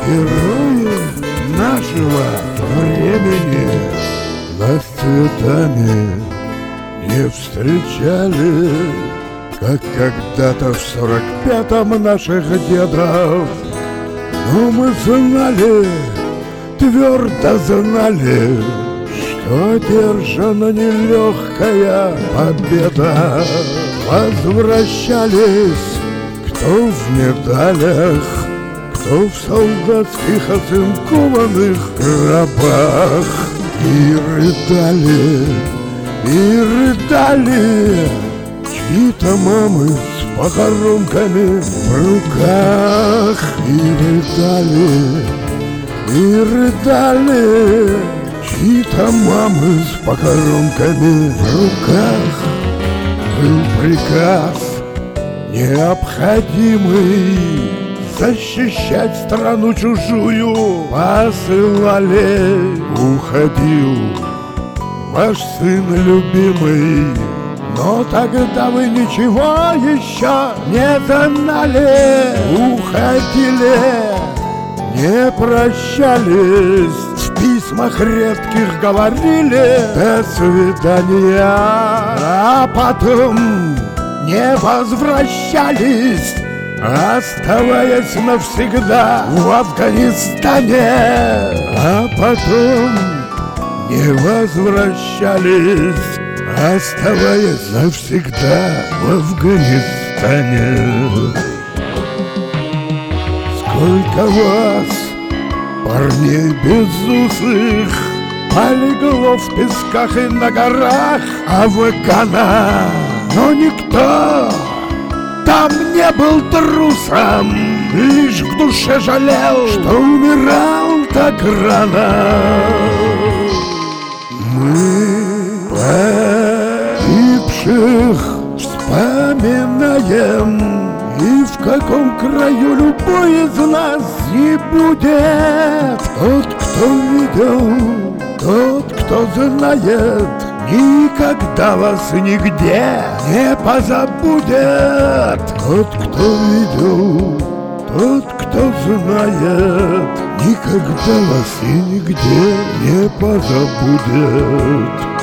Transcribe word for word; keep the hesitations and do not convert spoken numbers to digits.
Герои нашего времени нас цветами не встречали, как когда-то в сорок пятом наших дедов. Но мы знали, твердо знали, что держана нелегкая победа. Возвращались кто в медалях, кто в солдатских оцинкованных гробах. И рыдали, и рыдали чьи-то мамы с похоронками в руках. И рыдали, и рыдали чьи-то мамы с похоронками в руках. Был приказ необходимый защищать страну чужую. Посылали, уходил ваш сын любимый. Но тогда вы ничего еще не знали. Уходили, не прощались, в письмах редких говорили до свидания, а потом не возвращались, оставаясь навсегда в Афганистане. А потом не возвращались, оставаясь навсегда в Афганистане. Сколько вас, парней безусых, полегло в песках и на горах Афгана, но никто там не был трусом, лишь в душе жалел, что умирал так рано. Мы погибших вспоминаем, и в каком краю любой из нас не будет. Тот, кто видел, тот, кто знает, никогда вас нигде не позабудет. Тот, кто видел, тот, кто знает, никогда вас и нигде не позабудет.